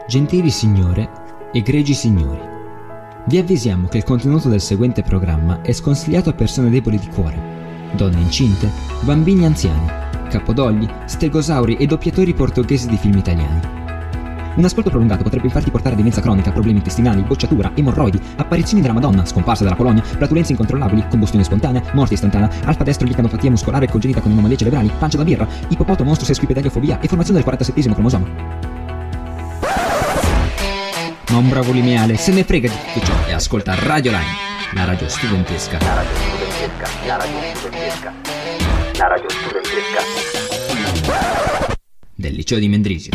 Gentili signore, egregi signori, vi avvisiamo che il contenuto del seguente programma è sconsigliato a persone deboli di cuore, donne incinte, bambini anziani, capodogli, stegosauri e doppiatori portoghesi di film italiani. Un ascolto prolungato potrebbe infatti portare a demenza cronica, problemi intestinali, bocciatura, emorroidi, apparizioni della Madonna, scomparsa dalla Polonia, flatulenze incontrollabili, combustione spontanea, morte istantanea, alfa-destro-glicanopatia muscolare congenita con anomalie cerebrali, pancia da birra, ipopoto monstro sesquipedaliofobia e formazione del 47esimo cromosoma. Ma un bravo lineale se ne frega di tutto ciò e ascolta Radio Line, la radio studentesca. La radio studentesca, la radio studentesca, la radio studentesca del liceo di Mendrisio.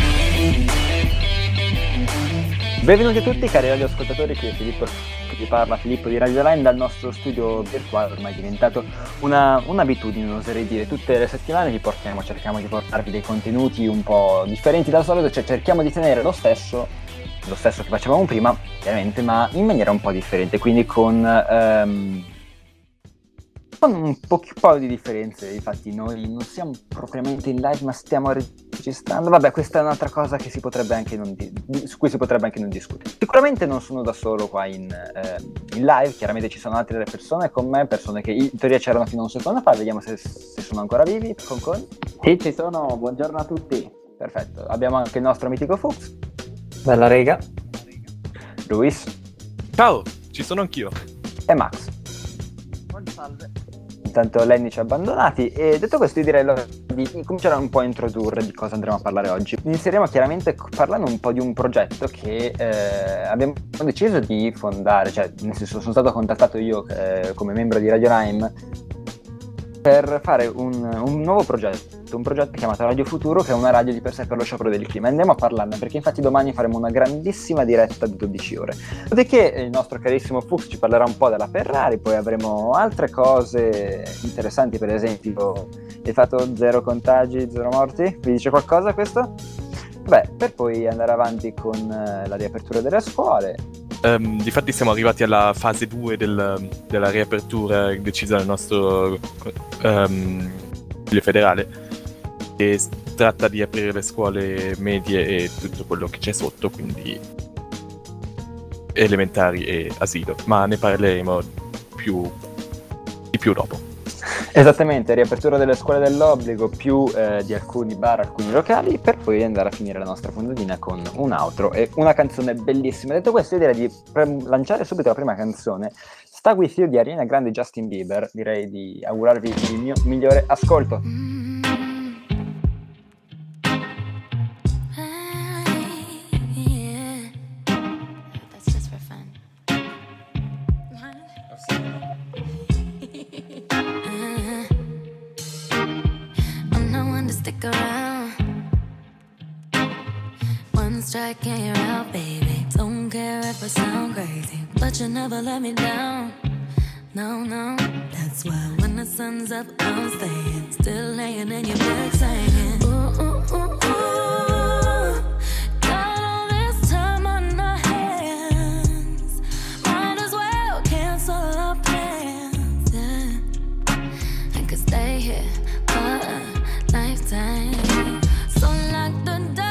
Benvenuti a tutti cari radioascoltatori, qui è Filippo che vi parla, Filippo di Radio Line dal nostro studio virtuale, ormai è diventato un'abitudine, oserei dire. Tutte le settimane cerchiamo di portarvi dei contenuti un po' differenti dal solito, cioè cerchiamo di tenere lo stesso che facevamo prima, chiaramente, ma in maniera un po' differente, quindi con un po' di differenze. Infatti noi non siamo propriamente in live, ma stiamo registrando. Vabbè, questa è un'altra cosa che su cui si potrebbe anche non discutere. Sicuramente non sono da solo qua in live, chiaramente ci sono altre persone con me, persone che in teoria c'erano fino a un secondo fa. Vediamo se sono ancora vivi. Con? Sì, ci sono, buongiorno a tutti. Perfetto, abbiamo anche il nostro mitico Fuchs. Bella rega. Luis. Ciao, ci sono anch'io. E Max. Buon salve. Intanto Lenny ci ha abbandonati, e detto questo io direi di cominciare un po' a introdurre di cosa andremo a parlare oggi. Inizieremo chiaramente parlando un po' di un progetto che abbiamo deciso di fondare, cioè nel senso sono stato contattato io come membro di Radio Lime per fare un nuovo progetto, un progetto chiamato Radio Futuro, che è una radio di per sé per lo sciopero del clima. Andiamo a parlarne perché infatti domani faremo una grandissima diretta di 12 ore. Dopodiché il nostro carissimo Fuchs ci parlerà un po' della Ferrari, poi avremo altre cose interessanti, per esempio il fatto 0 contagi, 0 morti. Vi dice qualcosa questo? Beh, per poi andare avanti con la riapertura delle scuole. Difatti siamo arrivati alla fase 2 della riapertura decisa dal nostro Consiglio federale, che tratta di aprire le scuole medie e tutto quello che c'è sotto, quindi elementari e asilo, ma ne parleremo di più dopo. Esattamente, riapertura delle scuole dell'obbligo, più di alcuni bar, alcuni locali, per poi andare a finire la nostra puntatina con un outro e una canzone bellissima. Detto questo, io direi di lanciare subito la prima canzone, Sta With You di Ariana Grande e Justin Bieber. Direi di augurarvi il mio migliore ascolto. Strike and you're out, baby. Don't care if I sound crazy, but you never let me down. No, no. That's why when the sun's up, I'm staying. Still laying in your bed saying, ooh, ooh, ooh, ooh. Got all this time on our hands. Might as well cancel our plans. Yeah. I could stay here for a lifetime. So lock the door.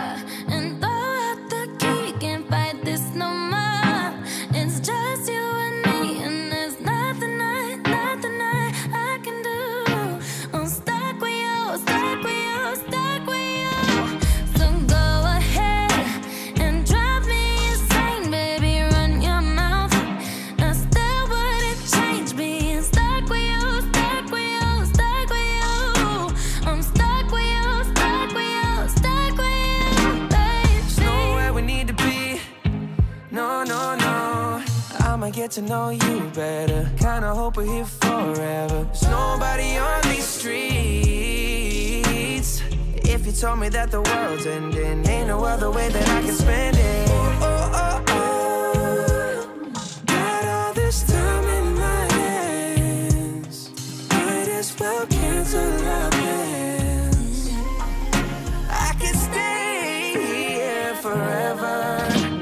Get to know you better. Kinda hope we're here forever. There's nobody on these streets. If you told me that the world's ending, ain't no other way that I can spend it. Oh, oh, oh. Got all this time in my hands. Might as well cancel our plans. I could stay here forever.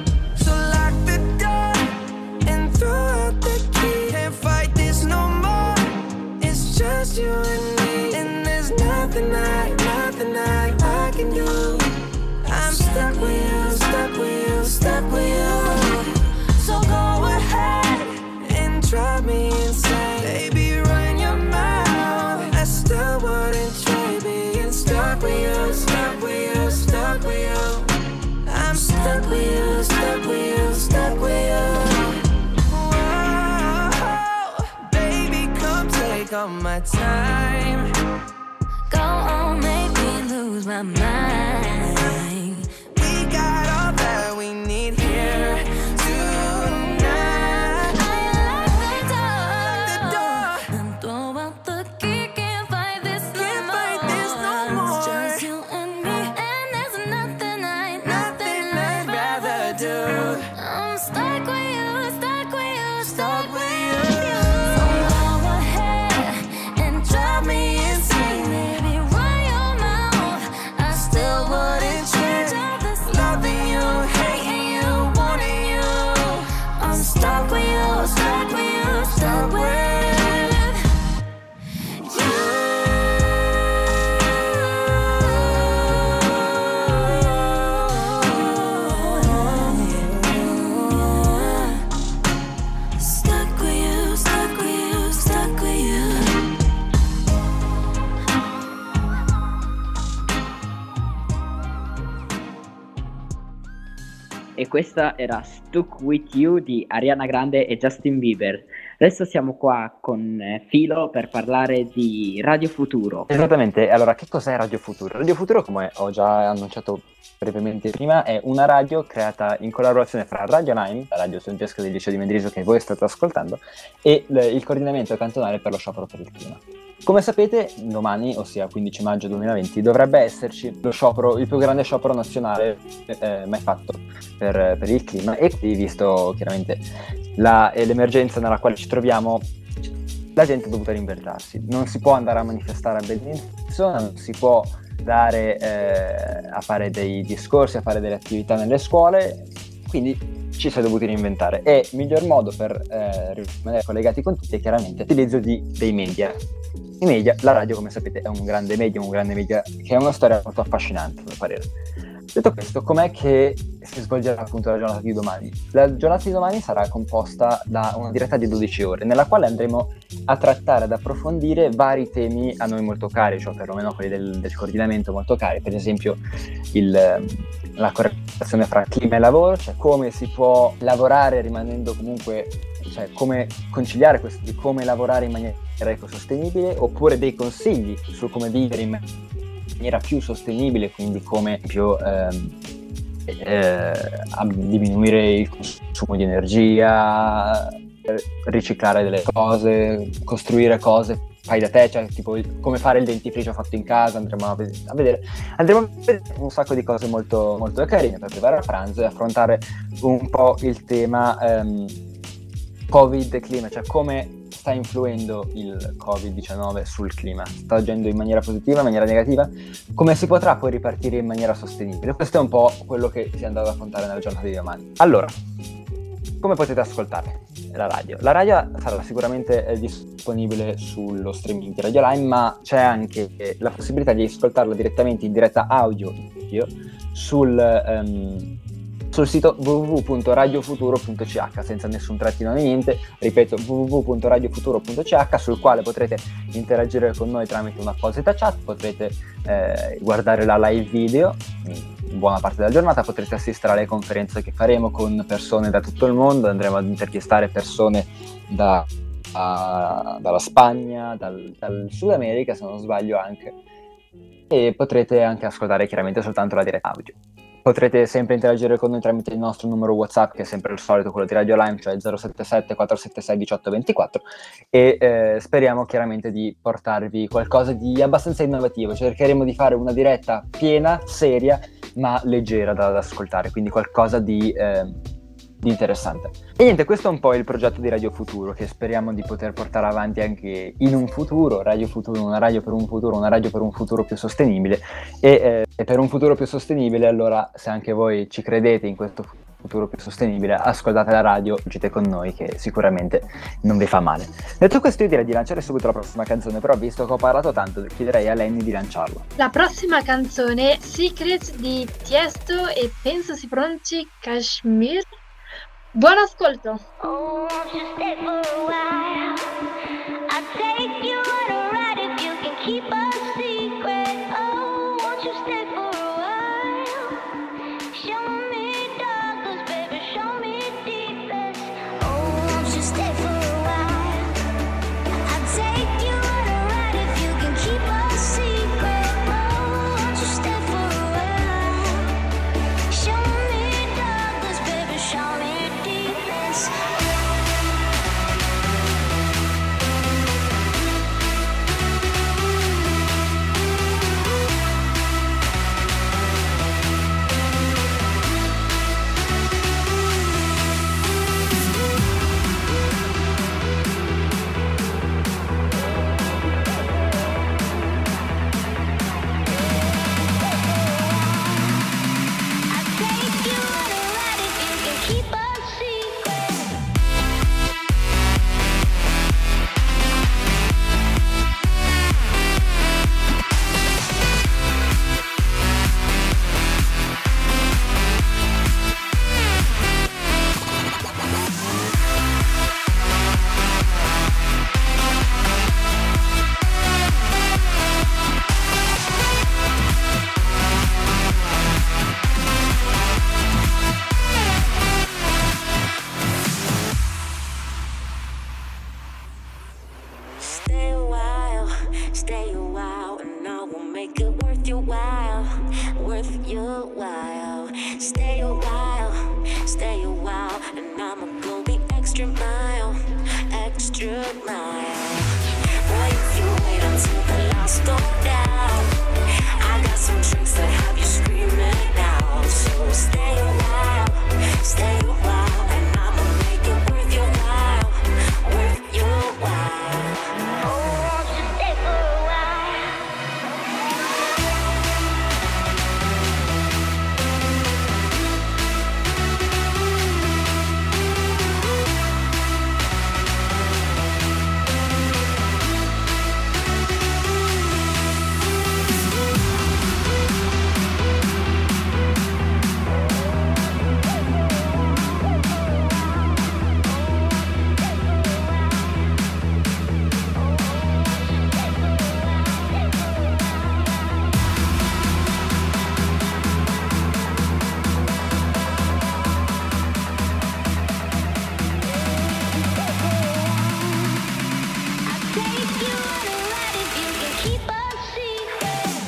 You and me, and there's nothing I can do. I'm stuck with you, stuck with drive me insane. Baby, run your mouth. I still wouldn't trade being stuck with you, stuck with you, stuck with you. I'm stuck with you, stuck with you, stuck with you. Whoa, baby, come take all my time. Go on, make me lose my mind. We got all that we need here tonight. I lock the door and throw out the key. Can't fight this no more. It's just you and me, and there's nothing I'd rather do. I'm stuck with you, stuck with you, Stuck with you. So go ahead and drive me insane, baby. Run your mouth. I still wouldn't change all this loving you, hating you, wanting you. I'm stuck with you, stuck with you, stuck with you. Stuck with you, stuck with you, stuck with you. E questa era Stuck With You di Ariana Grande e Justin Bieber. Adesso siamo qua con Filo per parlare di Radio Futuro. Esattamente, allora che cos'è Radio Futuro? Radio Futuro, come ho già annunciato brevemente prima, è una radio creata in collaborazione fra Radio Lime, la radio studentesca del liceo di Mendrisio che voi state ascoltando, e il coordinamento cantonale per lo sciopero per il clima. Come sapete, domani, ossia 15 maggio 2020, dovrebbe esserci lo sciopero, il più grande sciopero nazionale mai fatto per il clima, e quindi, visto chiaramente l'emergenza nella quale ci troviamo, la gente è dovuta reinventarsi. Non si può andare a manifestare a Bellinzona, non si può andare a fare dei discorsi, a fare delle attività nelle scuole, quindi ci si è dovuti reinventare, e il miglior modo per rimanere collegati con tutti è chiaramente l'utilizzo dei media. I media, la radio, come sapete, è un grande media che ha una storia molto affascinante, a mio parere. Detto questo, com'è che si svolgerà appunto la giornata di domani? La giornata di domani sarà composta da una diretta di 12 ore, nella quale andremo a trattare, ad approfondire vari temi a noi molto cari, cioè perlomeno quelli del coordinamento molto cari, per esempio la correlazione fra clima e lavoro, cioè come si può lavorare rimanendo comunque, cioè come conciliare questo di come lavorare in maniera ecosostenibile, oppure dei consigli su come vivere in maniera più sostenibile, quindi come più diminuire il consumo di energia, riciclare delle cose, costruire cose fai da te, cioè tipo come fare il dentifricio fatto in casa. Andremo a vedere un sacco di cose molto, molto carine per arrivare a pranzo e affrontare un po' il tema Covid e clima, cioè come sta influendo il Covid-19 sul clima, sta agendo in maniera positiva, in maniera negativa, come si potrà poi ripartire in maniera sostenibile. Questo è un po' quello che si è andato ad affrontare nella giornata di domani. Allora, come potete ascoltare la radio? La radio sarà sicuramente disponibile sullo streaming di Radio Lime, ma c'è anche la possibilità di ascoltarla direttamente in diretta audio sul sito www.radiofuturo.ch, senza nessun trattino né niente, ripeto, www.radiofuturo.ch, sul quale potrete interagire con noi tramite un'apposita chat, potrete guardare la live video in buona parte della giornata, potrete assistere alle conferenze che faremo con persone da tutto il mondo, andremo ad intervistare persone dalla Spagna, dal Sud America, se non sbaglio anche, e potrete anche ascoltare chiaramente soltanto la diretta audio. Potrete sempre interagire con noi tramite il nostro numero WhatsApp, che è sempre il solito, quello di Radio Lime, cioè 077 476 1824, e speriamo chiaramente di portarvi qualcosa di abbastanza innovativo. Cercheremo di fare una diretta piena, seria, ma leggera da ascoltare, quindi qualcosa di interessante. E niente, questo è un po' il progetto di Radio Futuro, che speriamo di poter portare avanti anche in un futuro. Radio Futuro, una radio per un futuro più sostenibile, e per un futuro più sostenibile, allora, se anche voi ci credete in questo futuro più sostenibile, ascoltate la radio, uscite con noi, che sicuramente non vi fa male. Detto questo, io direi di lanciare subito la prossima canzone, però visto che ho parlato tanto, chiederei a Lenny di lanciarla. La prossima canzone, Secret di Tiesto, e penso si pronunci Kashmir, Buon ascolto! Oh, won't you stay for a while? I'll take you on a ride if you can keep a secret. Oh, won't you stay for a while? Show me darkness, baby, show me deepest. Oh, won't you stay for a while? I'll take you on a ride if you can keep a secret. Oh, won't you stay for a while? Show me darkness, baby, show me deepest. I'll take you on a ride if you can keep a secret. Stay a while, and I will make it worth your while, worth your while. Stay a while, and I'ma go the extra mile, extra mile. Boy, if you wait until the lights go down, I got some tricks that have you screaming out. So stay a while, and I'ma make it worth your while, worth your while. Oh, won't you stay for a while? I'll take you on a ride if you can keep a secret.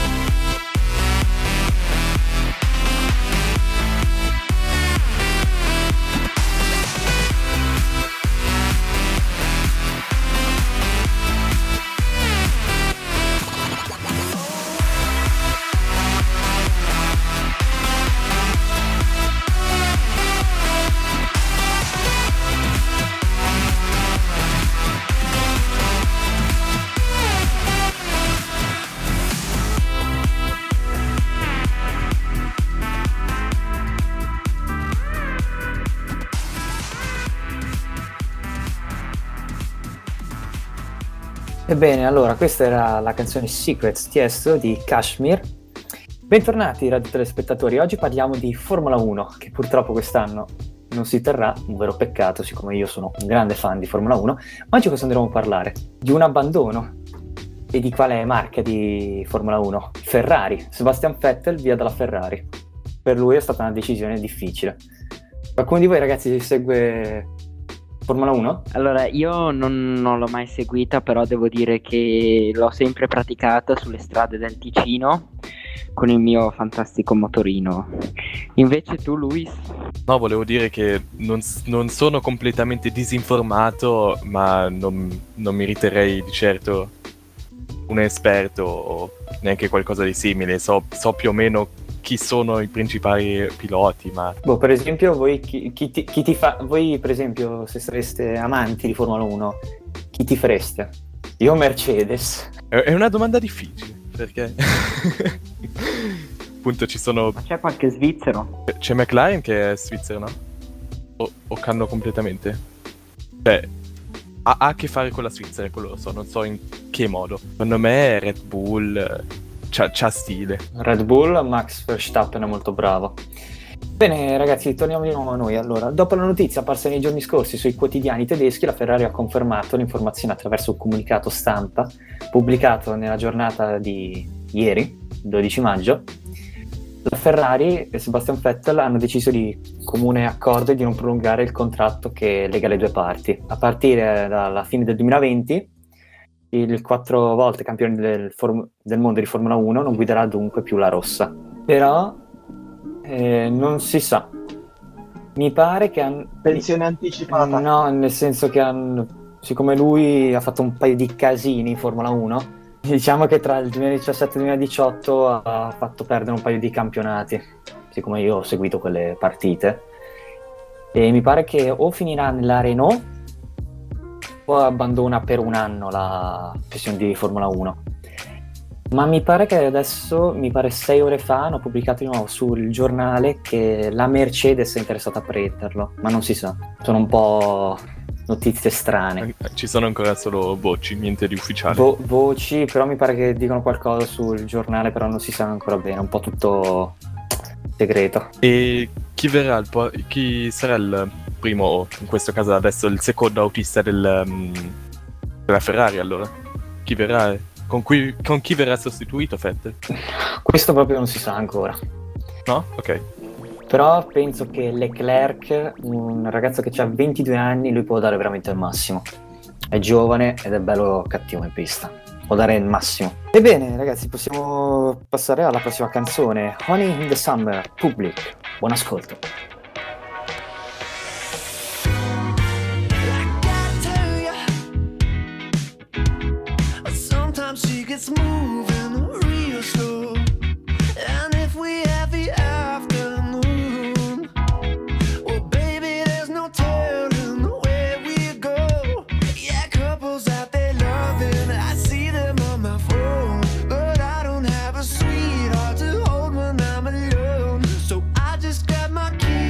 Ebbene, allora, questa era la canzone Secrets Tiesto di Kashmir. Bentornati radio telespettatori, oggi parliamo di Formula 1, che purtroppo quest'anno non si terrà, un vero peccato, siccome io sono un grande fan di Formula 1, ma oggi cosa andremo a parlare? Di un abbandono. E di quale marca di Formula 1? Ferrari. Sebastian Vettel via dalla Ferrari. Per lui è stata una decisione difficile. Qualcuno di voi ragazzi segue Formula 1? Allora, io non l'ho mai seguita, però devo dire che l'ho sempre praticata sulle strade del Ticino con il mio fantastico motorino. Invece tu, Luis? No, volevo dire che non sono completamente disinformato, ma non mi riterrei di certo un esperto o neanche qualcosa di simile. So più o meno chi sono i principali piloti, ma... Per esempio, voi voi per esempio, se sareste amanti di Formula 1, chi ti fareste? Io Mercedes. È una domanda difficile, perché... appunto ci sono... Ma c'è qualche svizzero? C'è McLaren che è svizzero, no? O cambio completamente? Cioè, ha a che fare con la Svizzera, quello lo so, non so in che modo. Secondo me Red Bull c'ha stile. Red Bull, Max Verstappen è molto bravo. Bene ragazzi, torniamo di nuovo a noi. Allora, dopo la notizia apparsa nei giorni scorsi sui quotidiani tedeschi, la Ferrari ha confermato l'informazione attraverso un comunicato stampa pubblicato nella giornata di ieri, 12 maggio. La Ferrari e Sebastian Vettel hanno deciso di comune accordo di non prolungare il contratto che lega le due parti. A partire dalla fine del 2020, il 4 volte campione del mondo di Formula 1 non guiderà dunque più la rossa. Però non si sa. Mi pare che pensione anticipata. No, nel senso che siccome lui ha fatto un paio di casini in Formula 1, diciamo che tra il 2017 e il 2018 ha fatto perdere un paio di campionati, siccome io ho seguito quelle partite, e mi pare che o finirà nella Renault o abbandona per un anno la sessione di Formula 1. Ma mi pare che adesso, 6 ore fa, hanno pubblicato di nuovo sul giornale che la Mercedes è interessata a prenderlo, ma non si sa, sono un po' notizie strane. Ci sono ancora solo voci, niente di ufficiale. Voci, però mi pare che dicano qualcosa sul giornale, però non si sa ancora bene, un po' tutto segreto. E chi sarà il primo, o in questo caso adesso il secondo autista della Ferrari allora? Chi verrà? Con chi verrà sostituito Vettel? Questo proprio non si sa ancora. No? Ok. Però penso che Leclerc, un ragazzo che ha 22 anni, lui può dare veramente il massimo. È giovane ed è bello cattivo in pista. Può dare il massimo. Ebbene, ragazzi, possiamo passare alla prossima canzone. Honey in the Summer, Public. Buon ascolto. She gets moving real slow, and if we have the afternoon, well baby there's no telling where we go. Yeah, couples out there loving, I see them on my phone, but I don't have a sweetheart to hold when I'm alone. So I just got my keys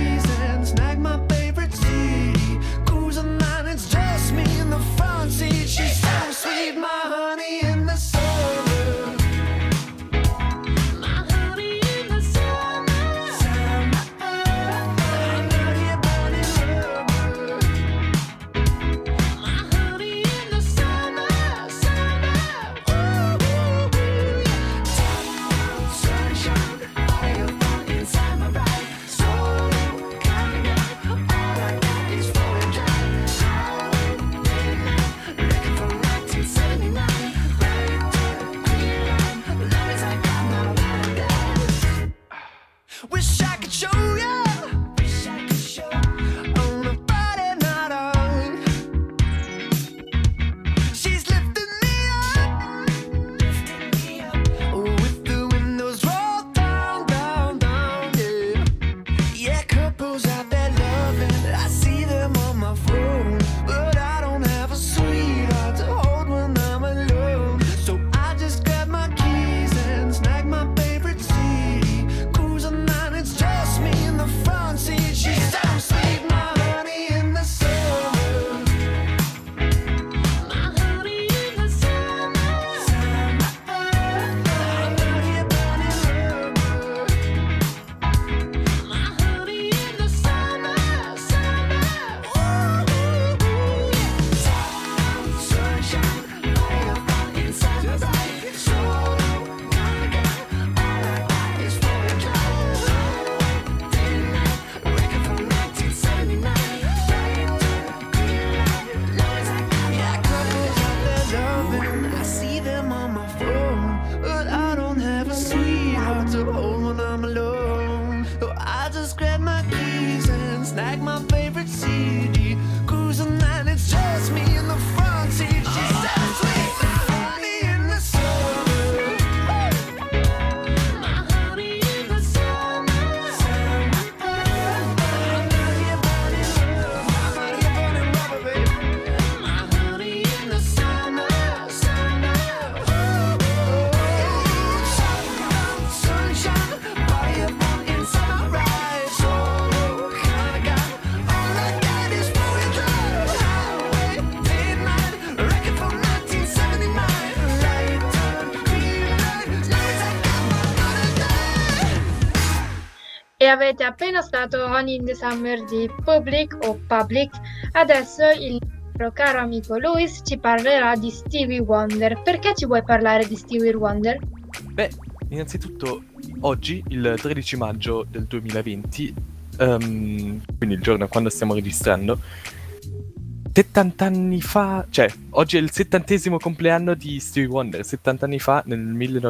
avete appena stato Honey in the Summer di Public o Public. Adesso il nostro caro amico Luis ci parlerà di Stevie Wonder. Perché ci vuoi parlare di Stevie Wonder? Beh, innanzitutto oggi, il 13 maggio del 2020, quindi il giorno quando stiamo registrando, 70 anni fa, cioè oggi è il 70° compleanno di Stevie Wonder. 70 anni fa, nel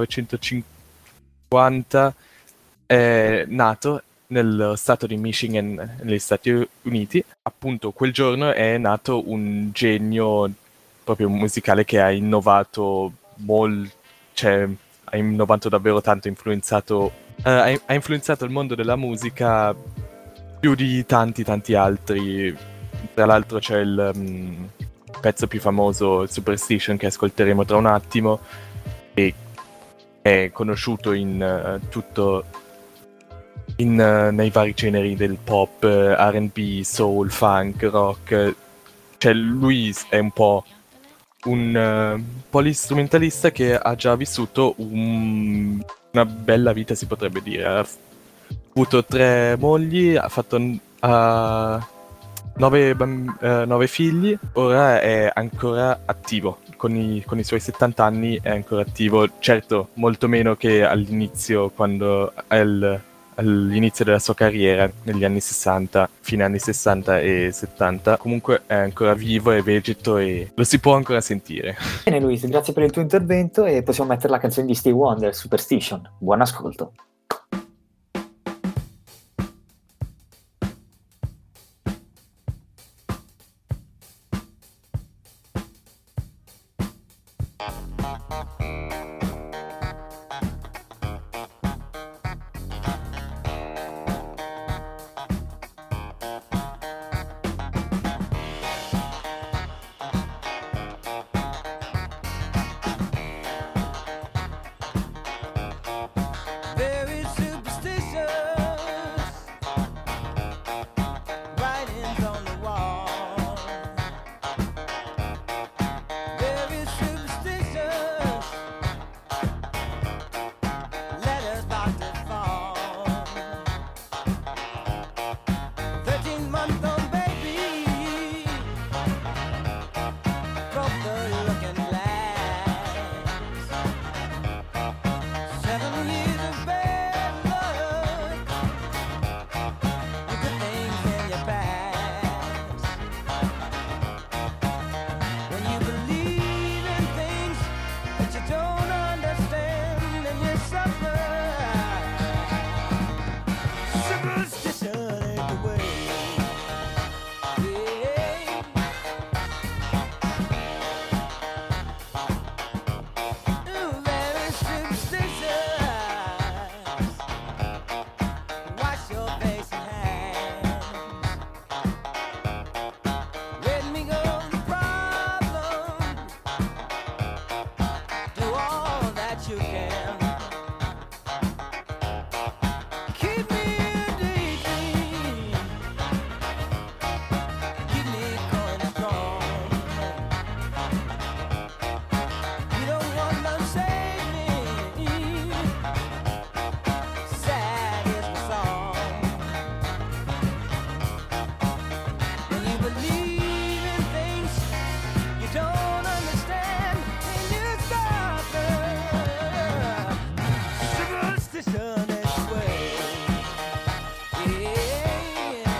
1950, è nato nello stato di Michigan, negli Stati Uniti. Appunto, quel giorno è nato un genio proprio musicale che ha innovato ha innovato davvero tanto, ha influenzato il mondo della musica più di tanti altri. Tra l'altro c'è il pezzo più famoso, Superstition, che ascolteremo tra un attimo, e è conosciuto nei vari generi del pop, R&B, soul, funk, rock. Cioè lui è un po' un polistrumentalista che ha già vissuto una bella vita, si potrebbe dire. Ha avuto 3 mogli, ha fatto 9 figli, ora è ancora attivo. Con i suoi 70 anni è ancora attivo, certo molto meno che all'inizio, quando all'inizio della sua carriera, negli anni 60, fine anni 60 e 70. Comunque è ancora vivo e vegeto e lo si può ancora sentire. Bene Luis, grazie per il tuo intervento e possiamo mettere la canzone di Stevie Wonder, Superstition. Buon ascolto. Very superstitious, writings on the wall. Very superstitious, letters about to fall. 13-month-old baby broke the looking glass. 7 years of bad luck, the good things in your past. When you believe in things that you don't understand, and you suffer. Superstition ain't the way. Yeah. Ooh, very superstitious. Wash your face and hands. Let me go the problem. Do all that you can. Keep me daydream. Keep me going strong. You don't want to save me. Sad is the song. When you believe in things you don't understand, and you suffer. Superstition is the way. Yeah.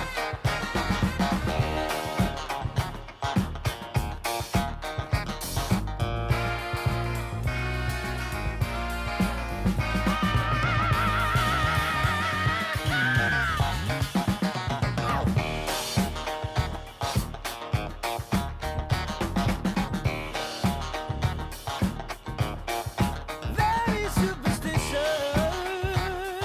Very superstitious.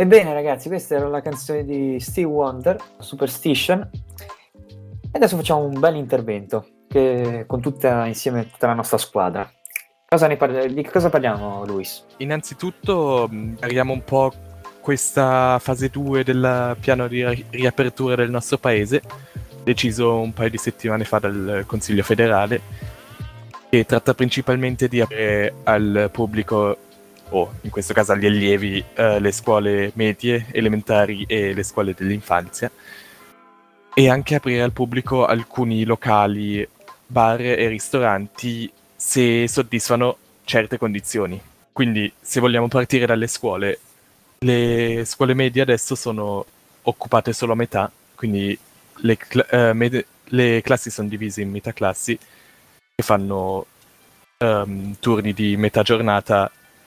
Ebbene ragazzi, questa era la canzone di Stevie Wonder, Superstition, e adesso facciamo un bel intervento con tutta la nostra squadra. Di cosa parliamo, Luis? Innanzitutto parliamo un po' questa fase 2 del piano di riapertura del nostro paese, deciso un paio di settimane fa dal Consiglio federale, che tratta principalmente di aprire al pubblico, o in questo caso agli allievi, le scuole medie, elementari e le scuole dell'infanzia, e anche aprire al pubblico alcuni locali, bar e ristoranti se soddisfano certe condizioni. Quindi se vogliamo partire dalle scuole, le scuole medie adesso sono occupate solo a metà, quindi le classi sono divise in metà classi che fanno turni di metà giornata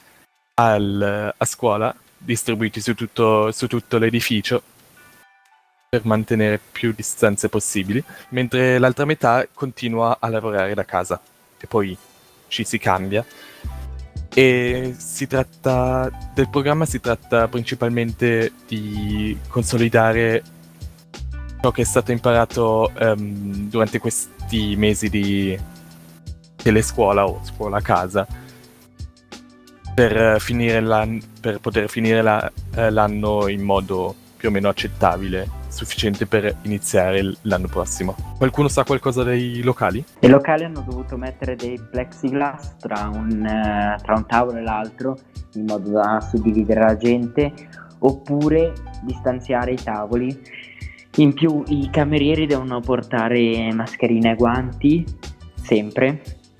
a scuola, distribuiti su tutto l'edificio per mantenere più distanze possibili, mentre l'altra metà continua a lavorare da casa e poi ci si cambia. E del programma si tratta principalmente di consolidare ciò che è stato imparato durante questi mesi di telescuola o scuola a casa, per poter finire l'anno in modo più o meno accettabile, sufficiente per iniziare l'anno prossimo. Qualcuno sa qualcosa dei locali? I locali hanno dovuto mettere dei plexiglass tra un tavolo e l'altro, in modo da suddividere la gente, oppure distanziare i tavoli. In più i camerieri devono portare mascherine e guanti, sempre.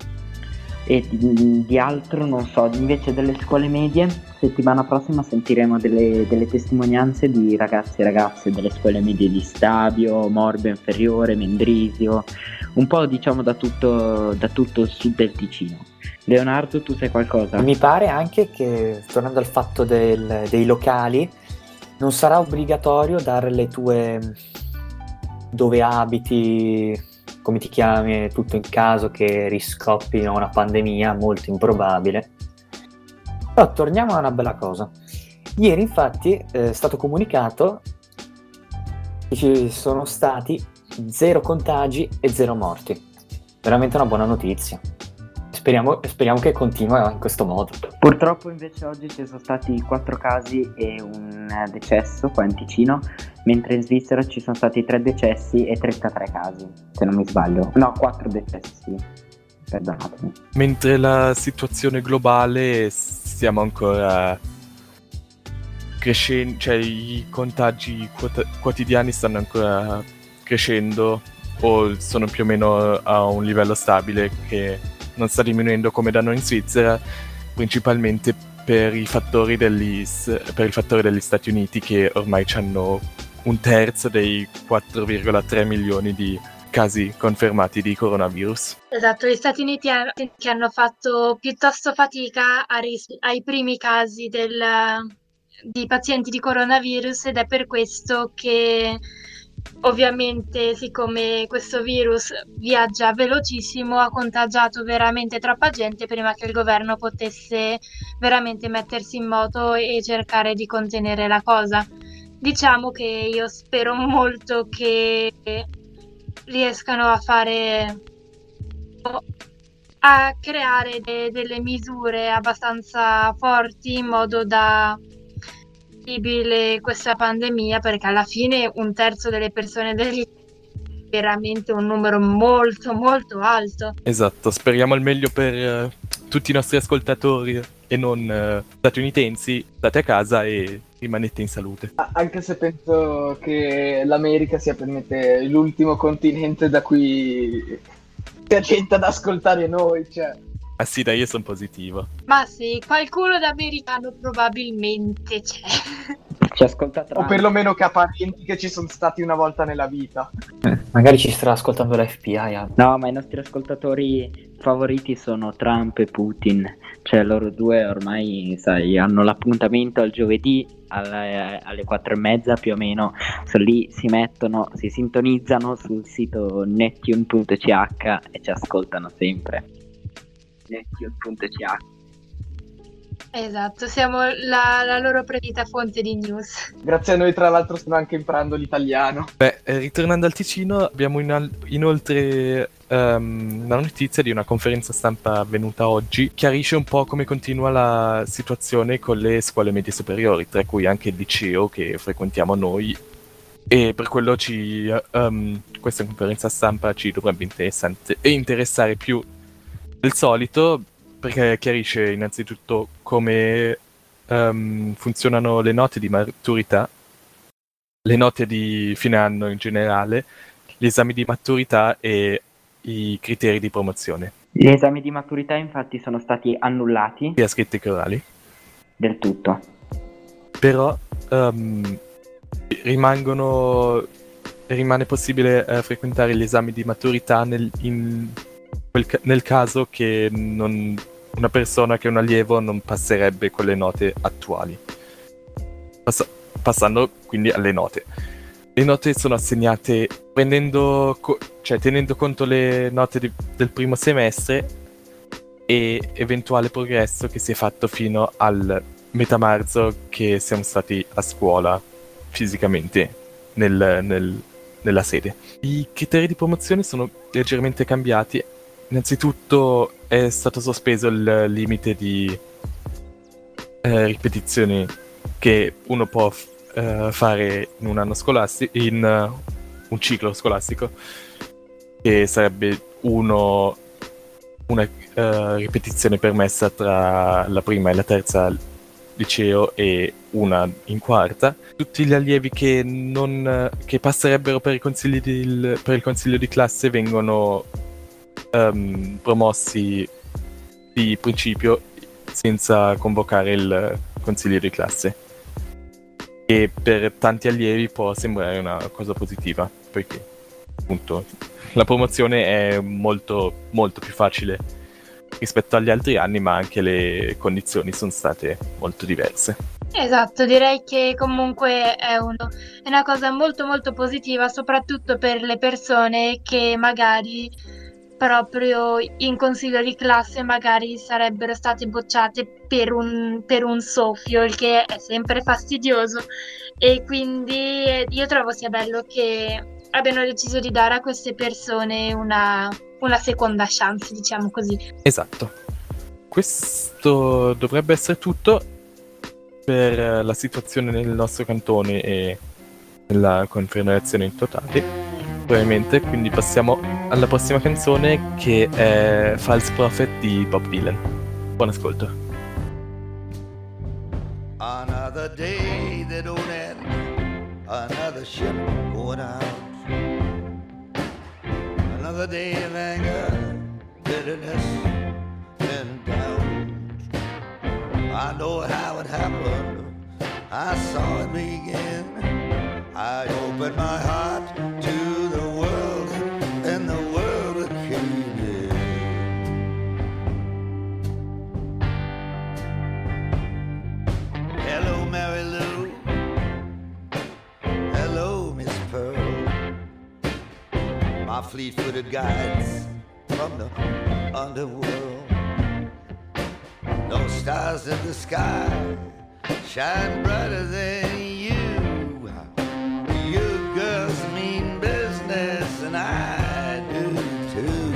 E di altro non so. Invece delle scuole medie, settimana prossima sentiremo delle testimonianze di ragazzi e ragazze delle scuole medie di Stabio, Morbio Inferiore, Mendrisio, un po' diciamo da tutto il sud del Ticino. Leonardo, tu sai qualcosa? Mi pare anche che, tornando al fatto dei locali, non sarà obbligatorio dare le tue dove abiti, come ti chiami, tutto in caso che riscoppino una pandemia molto improbabile. Però torniamo a una bella cosa. Ieri infatti è stato comunicato che ci sono stati 0 contagi e 0 morti. Veramente una buona notizia. Speriamo che continui in questo modo. Purtroppo invece oggi ci sono stati 4 casi e un decesso qua in Ticino, mentre in Svizzera ci sono stati 3 decessi e 33 casi, se non mi sbaglio. No, 4 decessi, perdonatemi. Mentre la situazione globale stiamo ancora crescendo, cioè i contagi quotidiani stanno ancora crescendo o sono più o meno a un livello stabile che non sta diminuendo come da noi in Svizzera, principalmente per i fattori degli Stati Uniti, che ormai hanno 1/3 dei 4,3 milioni di casi confermati di coronavirus. Esatto, gli Stati Uniti che hanno fatto piuttosto fatica ai primi casi di pazienti di coronavirus, ed è per questo che ovviamente, siccome questo virus viaggia velocissimo, ha contagiato veramente troppa gente prima che il governo potesse veramente mettersi in moto e cercare di contenere la cosa. Diciamo che io spero molto che riescano a creare delle misure abbastanza forti in modo da questa pandemia, perché alla fine 1/3 delle persone è veramente un numero molto molto alto. Esatto, speriamo al meglio per tutti i nostri ascoltatori e non statunitensi. State a casa e rimanete in salute. Anche se penso che l'America sia probabilmente l'ultimo continente da cui c'è gente ad ascoltare noi, cioè. Ah sì, dai, io sono positivo. Ma sì, qualcuno d'americano probabilmente c'è. Ci ascolta Trump. O perlomeno che ha parenti che ci sono stati una volta nella vita. Magari ci starà ascoltando la FBI. No, ma i nostri ascoltatori favoriti sono Trump e Putin. Cioè loro due ormai, sai, hanno l'appuntamento al giovedì alle 4:30 più o meno. Sono lì, si sintonizzano sul sito nettune.ch e ci ascoltano sempre. Nettune.ch. Esatto, siamo la loro preferita fonte di news. Grazie a noi, tra l'altro, stanno anche imparando l'italiano. Beh, ritornando al Ticino, abbiamo inoltre una notizia di una conferenza stampa avvenuta oggi. Chiarisce un po' come continua la situazione con le scuole medie superiori, tra cui anche il liceo che frequentiamo noi. E per quello questa conferenza stampa ci dovrebbe interessare più del solito, perché chiarisce innanzitutto come funzionano le note di maturità, le note di fine anno in generale, gli esami di maturità e i criteri di promozione. Gli esami di maturità infatti sono stati annullati. Sia scritti che orali. Del tutto. Però rimane possibile frequentare gli esami di maturità nel caso che una persona che è un allievo non passerebbe con le note attuali. Passando quindi alle note. Le note sono assegnate tenendo conto le note del primo semestre e eventuale progresso che si è fatto fino al metà marzo che siamo stati a scuola fisicamente nella sede. I criteri di promozione sono leggermente cambiati. Innanzitutto è stato sospeso il limite di ripetizioni che uno può fare in un anno scolastico, in un ciclo scolastico, che sarebbe una ripetizione permessa tra la prima e la terza liceo e una in quarta. Tutti gli allievi che passerebbero per il consiglio di classe vengono promossi di principio senza convocare il consiglio di classe, e per tanti allievi può sembrare una cosa positiva, perché appunto la promozione è molto molto più facile rispetto agli altri anni, ma anche le condizioni sono state molto diverse. Esatto, direi che comunque è una cosa molto molto positiva, soprattutto per le persone che magari proprio in consiglio di classe magari sarebbero state bocciate per un soffio, il che è sempre fastidioso, e quindi io trovo sia bello che abbiano deciso di dare a queste persone una seconda chance, diciamo così. Esatto. Questo dovrebbe essere tutto per la situazione nel nostro cantone e nella Confederazione in totale, probabilmente. Quindi passiamo alla prossima canzone, che è False Prophet di Bob Dylan. Buon ascolto. Another day that don't end, another ship going out, another day of anger, bitterness and doubt. I know how it happened, I saw it begin. I opened my heart to the world, and the world came in. Hello, Mary Lou. Hello, Miss Pearl. My fleet-footed guides from the underworld. No stars in the sky shine brighter than you. You girls mean business, and I do too.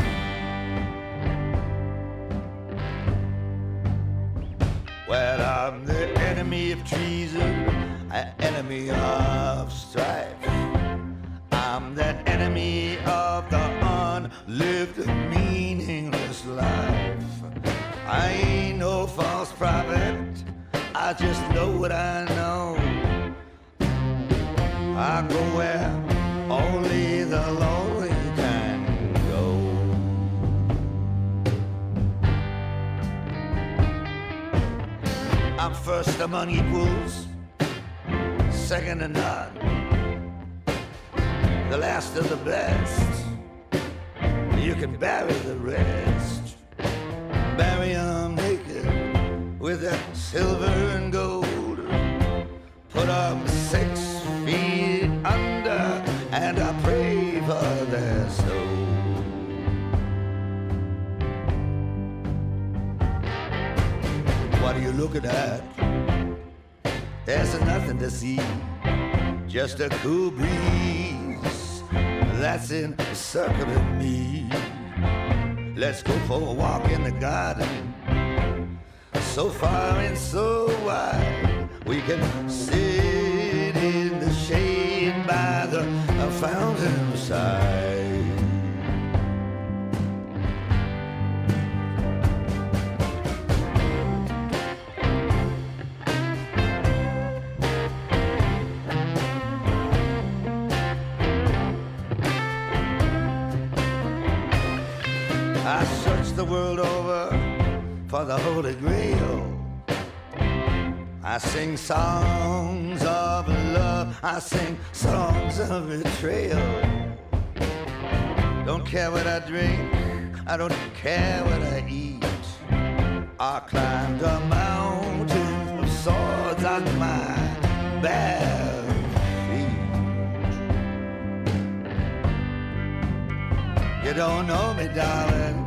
Well, I'm the enemy of treason, an enemy of strife. I'm the enemy of the unlived, meaningless life. I ain't no false prophet, I just know what I know. I go where only the lonely can go. I'm first among equals, second to none, the last of the best. You can bury the rest, bury 'em naked with their silver and gold. Put 'em 6 feet under, and I pray for their soul. What are you looking at? There's nothing to see, just a cool breeze that's encircling me. Let's go for a walk in the garden, so far and so wide. We can sit in the shade by the fountain side. I searched the world over for the Holy Grail. I sing songs of love, I sing songs of betrayal. Don't care what I drink, I don't care what I eat. I climbed a mountain of swords on my bare feet. You don't know me, darling,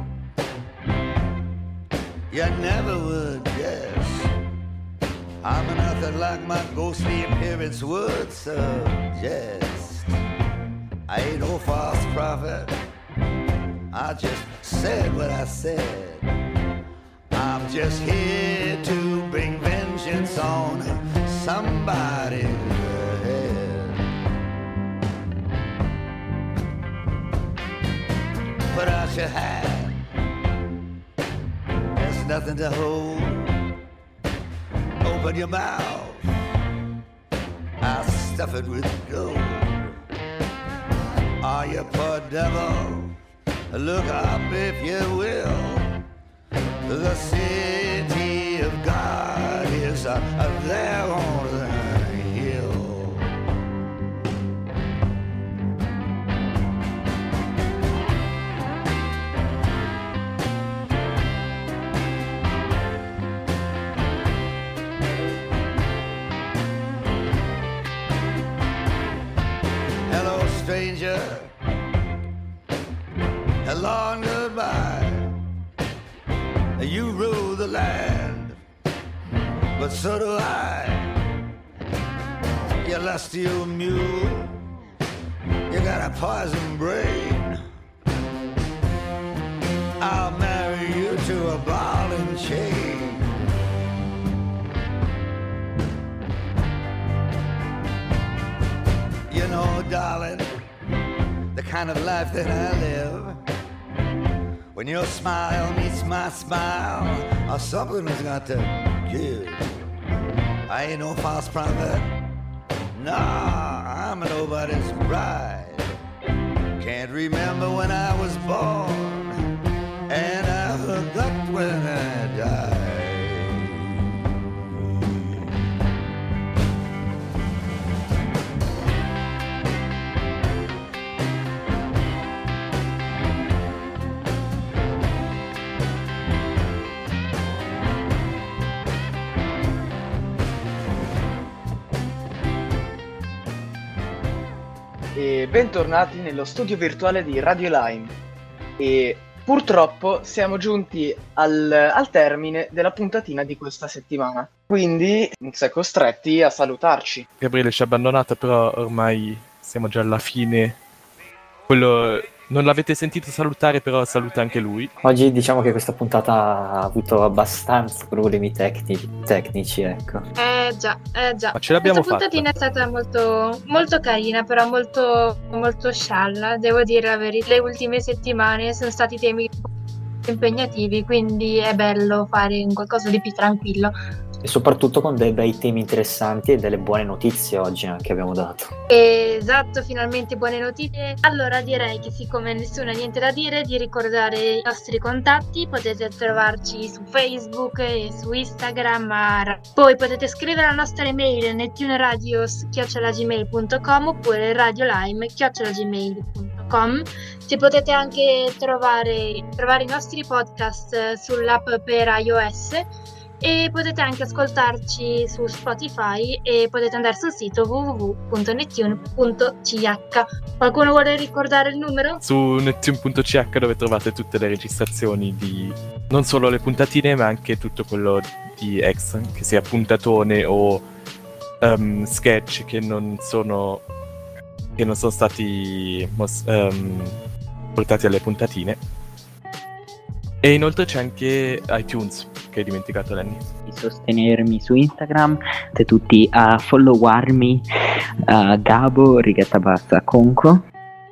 you never would guess. I'm nothing like my ghostly appearance would suggest. I ain't no false prophet, I just said what I said. I'm just here to bring vengeance on somebody's head. Put out your hat, there's nothing to hold. Open your mouth, I'll stuff it with gold. Oh, you poor devil, look up if you will. The city of God is there on the hill. Hello, stranger, hello and goodbye. You rule the land, but so do I. You lusty old mule, you got a poison brain. I'll marry you to a ball and chain. You know, darling, the kind of life that I live, when your smile meets my smile, or something has got to give. I ain't no false prophet, nah, I'm nobody's bride. Can't remember when I was born, and I forgot when I died. E bentornati nello studio virtuale di Radio Lime. E purtroppo siamo giunti al termine della puntatina di questa settimana, quindi si è costretti a salutarci. Gabriele ci ha abbandonato, però ormai siamo già alla fine. Quello non l'avete sentito salutare, però saluta anche lui. Oggi diciamo che questa puntata ha avuto abbastanza problemi tecnici, ecco. Già. Ma ce l'abbiamo Questa puntatina è stata molto, molto carina, però molto, molto scialla. Devo dire la verità, le ultime settimane sono stati temi impegnativi, quindi è bello fare un qualcosa di più tranquillo. E soprattutto con dei bei temi interessanti e delle buone notizie oggi anche abbiamo dato. Esatto, finalmente buone notizie. Allora direi che siccome nessuno ha niente da dire, di ricordare i nostri contatti. Potete trovarci su Facebook e su Instagram. Poi potete scrivere la nostra email nettuneradios@gmail.com oppure radiolime@gmail.com. Ci potete anche trovare i nostri podcast sull'app per iOS. e potete anche ascoltarci su Spotify e potete andare sul sito www.nettune.ch. Qualcuno vuole ricordare il numero? Su nettune.ch, dove trovate tutte le registrazioni di non solo le puntatine, ma anche tutto quello di ex, che sia puntatone o sketch che non sono stati portati alle puntatine. E inoltre c'è anche iTunes, che hai dimenticato, Lenny. Di sostenermi su Instagram, siete tutti a followarmi, Gabo Rigetta Bassa Conco.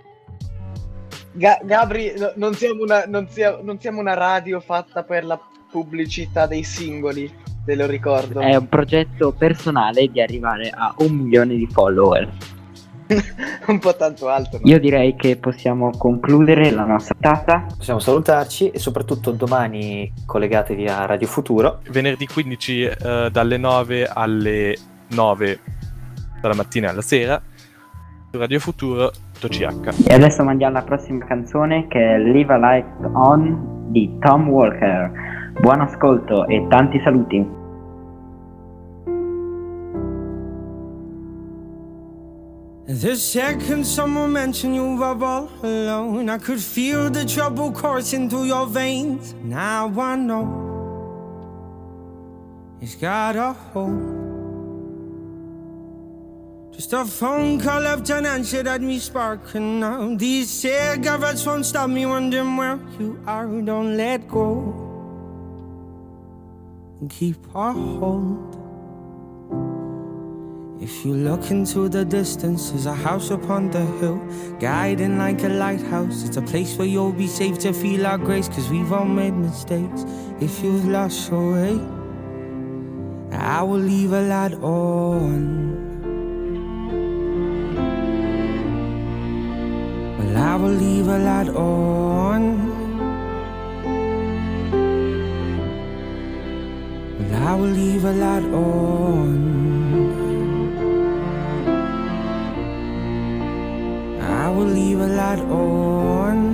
Gabri, non siamo una radio fatta per la pubblicità dei singoli, te lo ricordo. È un progetto personale di arrivare a 1 milione di follower. Un po' tanto alto, no? Io direi che possiamo concludere la nostra puntata. Possiamo salutarci e soprattutto domani collegatevi a Radio Futuro. Venerdì 15 dalle 9 alle 9 dalla mattina alla sera su Radio Futuro .ch. E adesso mandiamo la prossima canzone, che è Live a Light On di Tom Walker. Buon ascolto e tanti saluti. The second someone mentioned you were all alone, I could feel the trouble coursing through your veins. Now I know it's got a hold. Just a phone call left unanswered had me sparking now. These cigarettes won't stop me wondering where you are. Don't let go and keep a hold. If you look into the distance, there's a house upon the hill, guiding like a lighthouse. It's a place where you'll be safe to feel our grace, 'cause we've all made mistakes. If you've lost your way, I will leave a light on. Well, I will leave a light on. Well, I will leave a light on. I will leave a light on.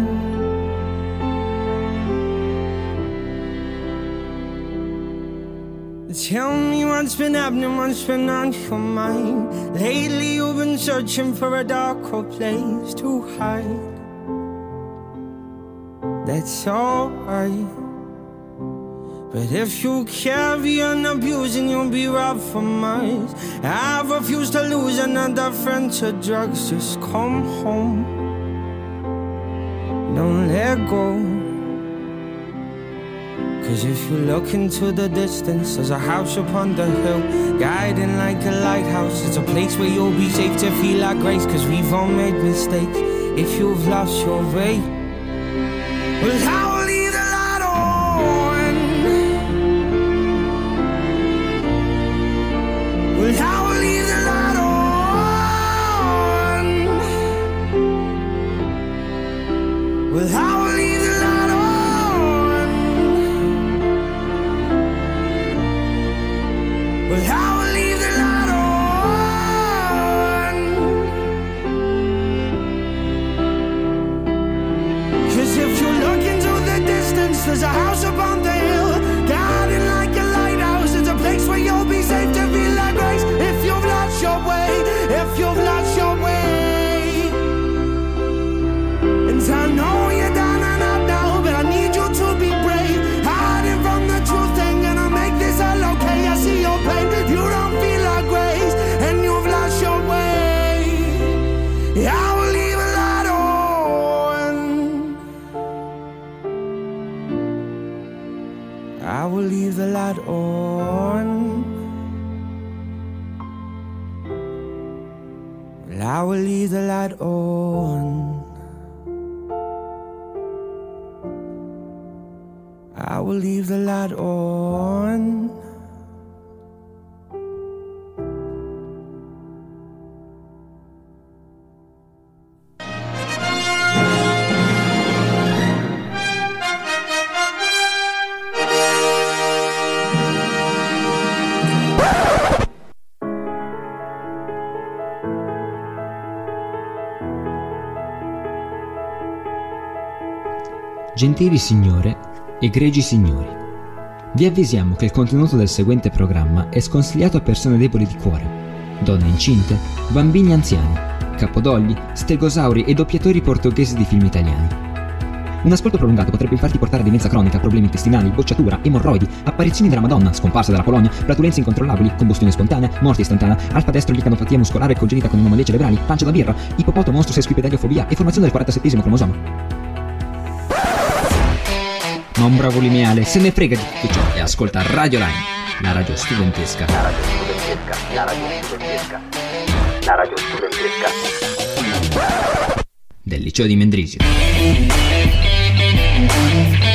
Tell me what's been happening, what's been on your mind. Lately you've been searching for a darker place to hide. That's alright, but if you carry on abusing, you'll be robbed for miles. I refuse to lose another friend to drugs. Just come home, don't let go. 'Cause if you look into the distance, there's a house upon the hill, guiding like a lighthouse. It's a place where you'll be safe to feel our grace, 'cause we've all made mistakes. If you've lost your way, well, I will leave the light on. Well, I will leave the light on. Well, I will leave the light on. Well, I will leave the light on. 'Cause if you look into the distance, there's a house upon the hill, guiding like a lighthouse. It's a place where you'll be safe to feel like grace. If you've lost your way, if you've lost your way. And I know you're down and out now, but I need you to be brave. Hiding from the truth, ain't gonna make this all okay. I see your pain, you don't feel like grace, and you've lost your way. I will leave a light on. I will leave the light on. Well, I will leave the light on. I will leave the light on. Gentili signore, egregi signori, Vi avvisiamo che il contenuto del seguente programma è sconsigliato a persone deboli di cuore, donne incinte, bambini anziani, capodogli, stegosauri e doppiatori portoghesi di film italiani. Un ascolto prolungato potrebbe infatti portare a demenza cronica, problemi intestinali, bocciatura, emorroidi, apparizioni della Madonna, scomparsa dalla Polonia, flatulenze incontrollabili, combustione spontanea, morte istantanea, alfa-destro-licanopatia muscolare congenita con anomalie cerebrali, pancia da birra, ippopoto-mostro sesquipedaliofobia e formazione del 47esimo cromosoma. Ma un bravo lineale se ne frega di tutto ciò e ascolta Radio Line, la radio studentesca. La radio studentesca, la radio studentesca, la radio studentesca del liceo di Mendrisio.